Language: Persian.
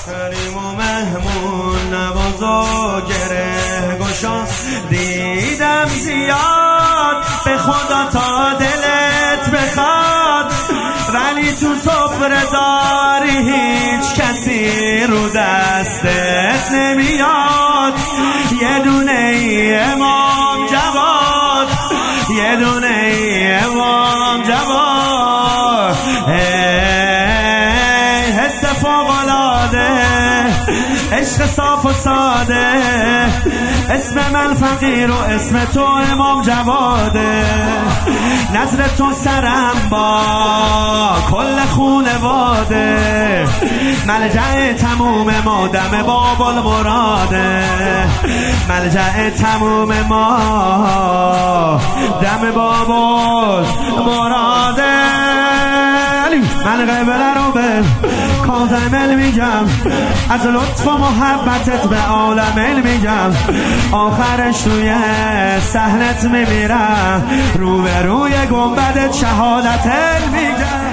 کریم و مهمون نواز و گره گشا دیدم زیاد، به خدا تا دلت بخواد، ولی تو سفره داری هیچ کسی رو دستت نمیاد. یه دونه ای امام جواد، یه دونه ای امام جواد، حس فوق‌العاده، عشق صاف و ساده، اسم من فقیر و اسم تو امام جواده. نظر تو سرم با کل خونواده، ملجأ تموم ما دم باب المراده، ملجأ تموم ما دم باب المراده. من قبله رو به کاظم میگم، از لطف و محبتت به عالم میگم، آخرش توی صحنت میمیرم، رو به روی گنبدت شهادت میگم.